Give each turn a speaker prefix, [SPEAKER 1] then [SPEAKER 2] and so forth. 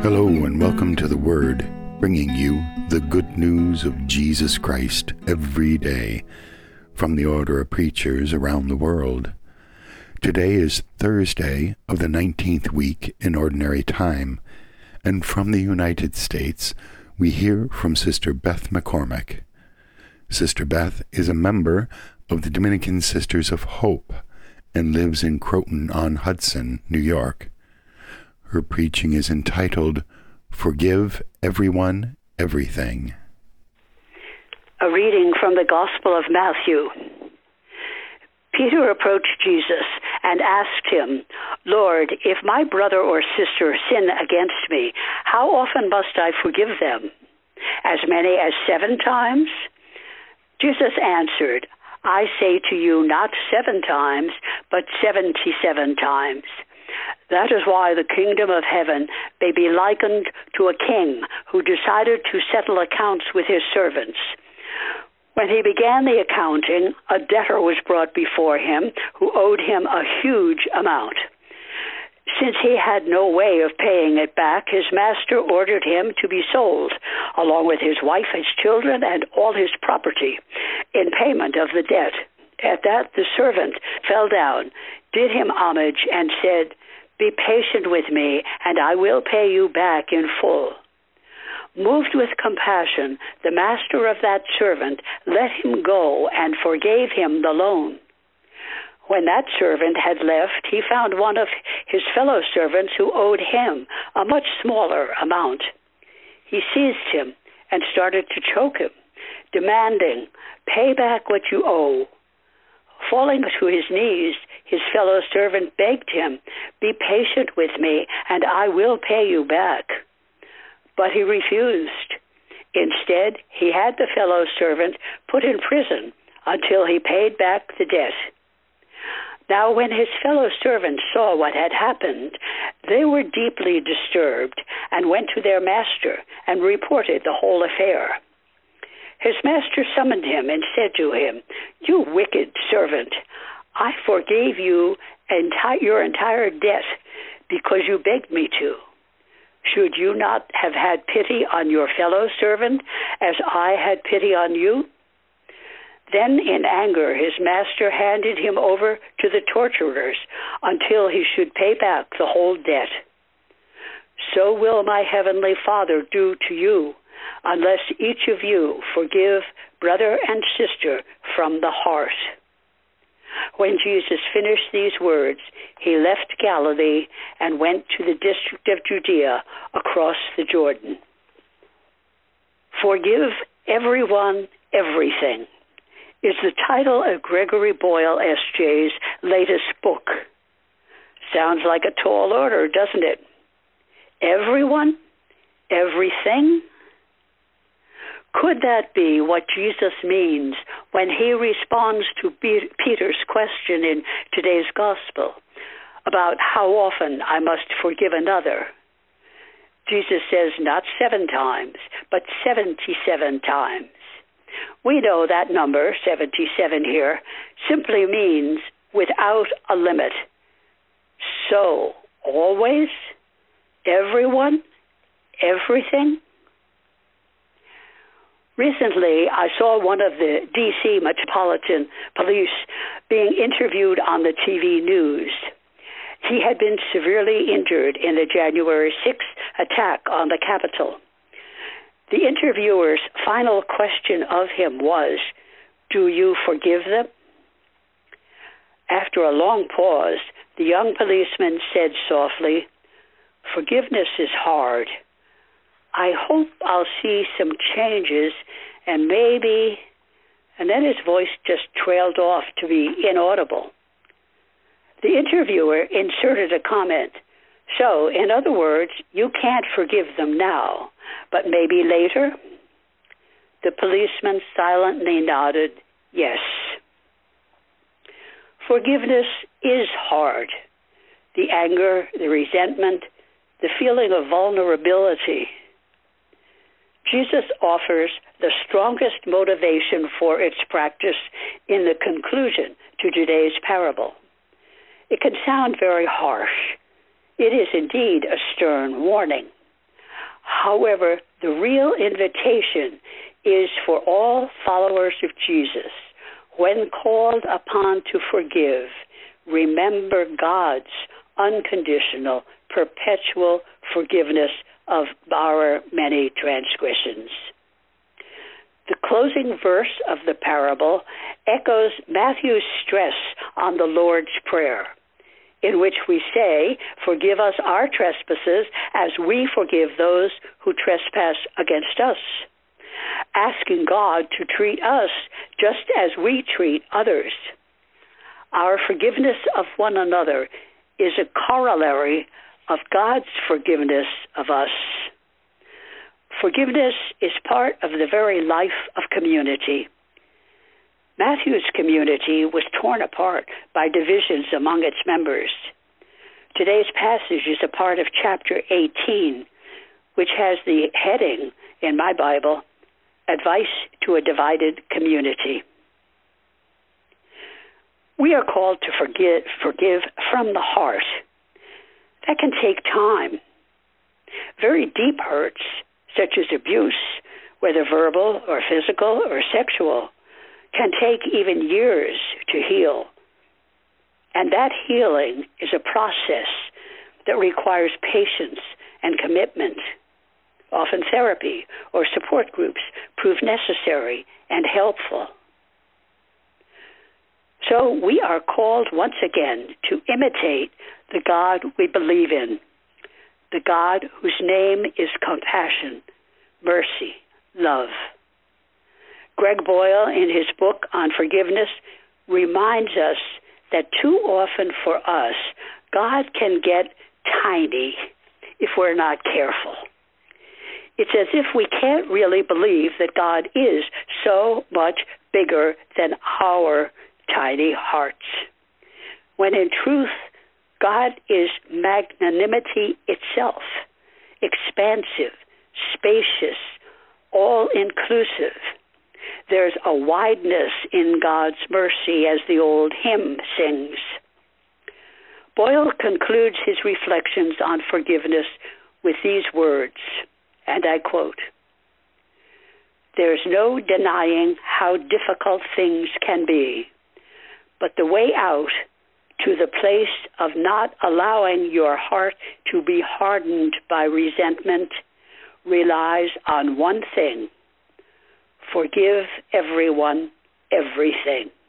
[SPEAKER 1] Hello and welcome to The Word, bringing you the good news of Jesus Christ every day from the Order of Preachers around the world. Today is Thursday of the 19th week in Ordinary Time, and from the United States we hear from Sister Beth McCormick. Sister Beth is a member of the Dominican Sisters of Hope and lives in Croton-on-Hudson, New York. Her preaching is entitled, Forgive Everyone Everything.
[SPEAKER 2] A reading from the Gospel of Matthew. Peter approached Jesus and asked him, Lord, if my brother or sister sin against me, how often must I forgive them? As many as 7 times? Jesus answered, I say to you, not 7 times, but 77 times. That is why the kingdom of heaven may be likened to a king who decided to settle accounts with his servants. When he began the accounting, a debtor was brought before him who owed him a huge amount. Since he had no way of paying it back, his master ordered him to be sold, along with his wife, his children, and all his property, in payment of the debt. At that, the servant fell down, did him homage, and said, Be patient with me, and I will pay you back in full. Moved with compassion, the master of that servant let him go and forgave him the loan. When that servant had left, he found one of his fellow servants who owed him a much smaller amount. He seized him and started to choke him, demanding, Pay back what you owe. Falling to his knees, his fellow servant begged him, Be patient with me, and I will pay you back. But he refused. Instead, he had the fellow servant put in prison until he paid back the debt. Now when his fellow servants saw what had happened, they were deeply disturbed and went to their master and reported the whole affair. His master summoned him and said to him, You wicked servant, I forgave you your entire debt because you begged me to. Should you not have had pity on your fellow servant as I had pity on you? Then in anger his master handed him over to the torturers until he should pay back the whole debt. So will my heavenly Father do to you, unless each of you forgive brother and sister from the heart. When Jesus finished these words, he left Galilee and went to the district of Judea across the Jordan. Forgive Everyone Everything is the title of Gregory Boyle S.J.'s latest book. Sounds like a tall order, doesn't it? Everyone? Everything? Could that be what Jesus means when he responds to Peter's question in today's gospel about how often I must forgive another? Jesus says not 7 times, but 77 times. We know that number, 77 here, simply means without a limit. So, always? Everyone? Everything? Recently, I saw one of the D.C. Metropolitan Police being interviewed on the TV news. He had been severely injured in the January 6th attack on the Capitol. The interviewer's final question of him was, Do you forgive them? After a long pause, the young policeman said softly, Forgiveness is hard. I hope I'll see some changes and maybe... And then his voice just trailed off to be inaudible. The interviewer inserted a comment. So, in other words, you can't forgive them now, but maybe later? The policeman silently nodded, yes. Forgiveness is hard. The anger, the resentment, the feeling of vulnerability. Jesus offers the strongest motivation for its practice in the conclusion to today's parable. It can sound very harsh. It is indeed a stern warning. However, the real invitation is for all followers of Jesus, when called upon to forgive, remember God's unconditional, perpetual forgiveness of our many transgressions. The closing verse of the parable echoes Matthew's stress on the Lord's Prayer, in which we say, "Forgive us our trespasses as we forgive those who trespass against us," asking God to treat us just as we treat others. Our forgiveness of one another is a corollary of God's forgiveness of us. Forgiveness is part of the very life of community. Matthew's community was torn apart by divisions among its members. Today's passage is a part of chapter 18, which has the heading in my Bible, Advice to a Divided Community. We are called to forgive from the heart. That can take time. Very deep hurts, such as abuse, whether verbal or physical or sexual, can take even years to heal. And that healing is a process that requires patience and commitment. Often therapy or support groups prove necessary and helpful. So we are called once again to imitate the God we believe in, the God whose name is compassion, mercy, love. Greg Boyle, in his book on forgiveness, reminds us that too often for us, God can get tiny if we're not careful. It's as if we can't really believe that God is so much bigger than our tiny hearts, when in truth, God is magnanimity itself, expansive, spacious, all-inclusive. There's a wideness in God's mercy, as the old hymn sings. Boyle concludes his reflections on forgiveness with these words, and I quote, "There's no denying how difficult things can be, but the way out to the place of not allowing your heart to be hardened by resentment relies on one thing: forgive everyone everything."